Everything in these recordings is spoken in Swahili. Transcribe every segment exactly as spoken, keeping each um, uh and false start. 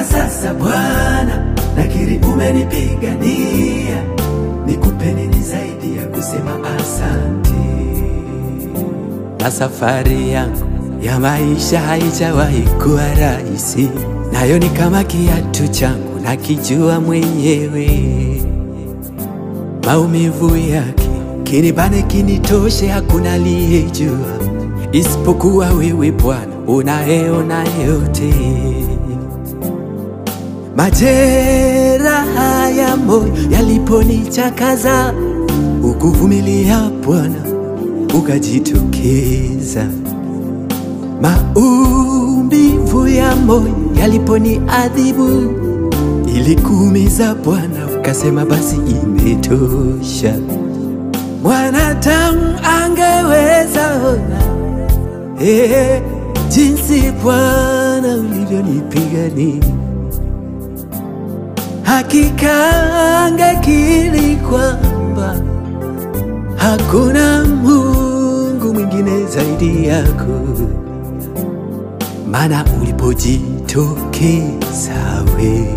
Hata sasa Bwana nakiri umenipigania, nikupe nini zaidi ya kusema asante. Na safari yangu ya maisha haijawahi kuwa rahisi, nayo ni kama kiatu changu nakijua mwenyewe. Maumivu yake kinibane kinitoshe, hakuna aliyejua isipokuwa wewe Bwana unayeona yote. Majeraha ya moyo yaliponichakaza, ukuvumilia Bwana ukajitokeza. Maumivu ya moyo yaliponiadhibu, ilikuumiza Bwana ukasema basi imetosha. Mwanadamu angeweza ona eh, jinsi Bwana ulivyonipigania. Hakika angekiri kwamba hakuna Mungu mwingine zaidi yako, maana ulipojitokeza we,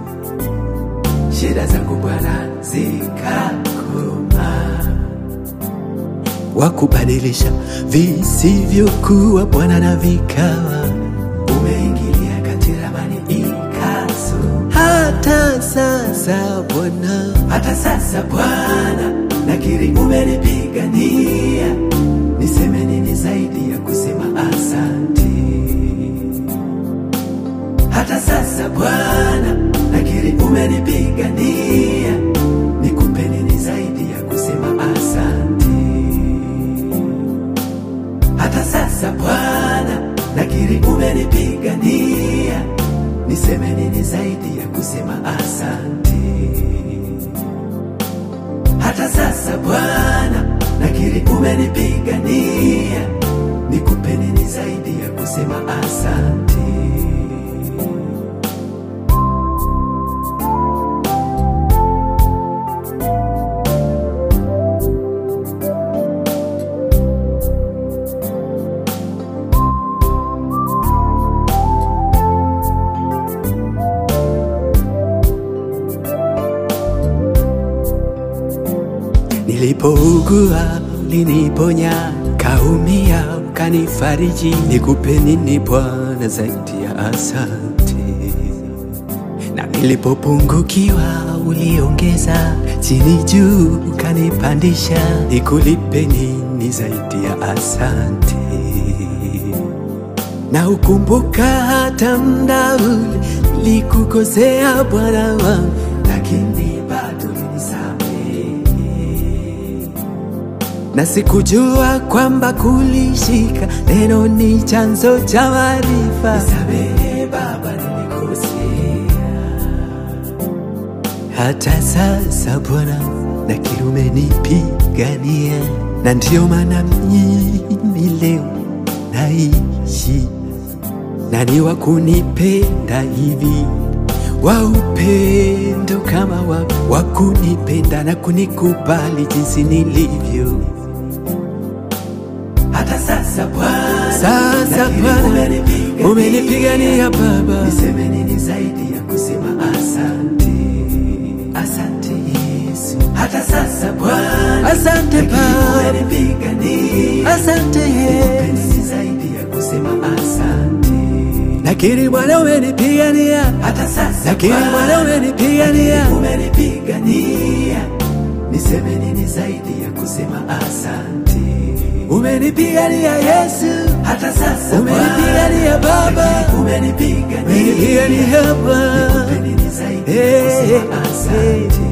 shida zangu Bwana zikakoma. Wakubadilisha visivyokuwa Bwana na vikawa, umeingilia kati ramani ikaso. Hata sasa Bwana, hata sasa Bwana nakiri umenipigania, niseme nini zaidi ya kusema asante. Hata sasa Bwana nakiri umenipigania, nikupe nini zaidi ya kusema asante. Hata sasa Bwana nakiri umenipigania, niseme nini zaidi ya kusema asante. Hata sasa Bwana nakiri umenipigania, nikupe nini zaidi ya kusema asante. nilipougua uliniponya, kaumia ukanifariji. Nikupe nini Bwana zaidi ya asante? Na nilipopungukiwa uliongeza, chini juu ukanipandisha. Nikulipe nini zaidi ya asante? Na ukumbuka hata muda ule nilikukosea Bwana wangu, lakini bado ulinisamehe. Na sikujua kwamba kulishika neno ni chanzo cha maarifa. Nisamehe Baba, nilikosea. Hata sasa Bwana nakiri umenipigania, na ndio maana mimi leo naishi. Nani wa kunipenda hivi, wa upendo kama wa, wa kunipenda na kunikubali jinsi nilivyo. Hata sasa Bwana, sasa Bwana umenipigania Baba, niseme nini zaidi ya kusema asante? Asante Yesu. Hata sasa Bwana, asante Baba, umenipigania. Asante Yesu, nini zaidi ya kusema asante? nakiri Bwana umenipigania. Hata sasa nakiri Bwana umenipigania, umenipigania. Niseme nini zaidi ya kusema asante? Umenipigania Yesu. Hata sasa umenipigania Baba, umenipigania Baba, nikupe nini zaidi ya kusema asante?